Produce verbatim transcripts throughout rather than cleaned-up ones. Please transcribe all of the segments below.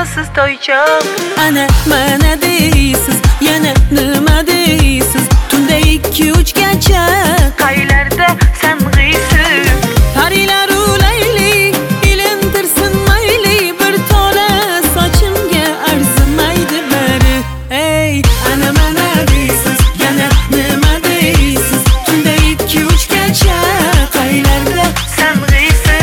siz toychoq? Ana mana deysiz, yana nima deysiz? Tunda ikki uchgacha Qaylarda sen g'iysiz? Parilar ulayli, ilintirsin mayli, bir tola sochimga arzimaydi bari. Ey, ana mana deysiz, yana nima deysiz? Tunda ikki uchgacha qaylarda Sen g'iysiz?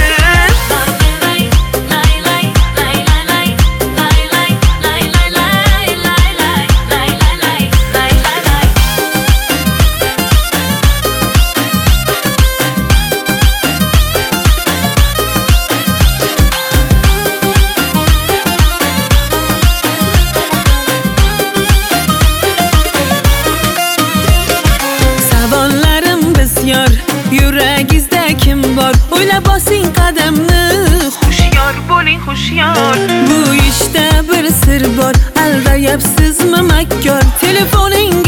Savollarim bisyor, yuragingizda kim bor? O'ylab bosing qadamni, Hushyor bo'ling, hushyor. bu ishda bir sir bor. Aldayapsizmi makkor? Telefoning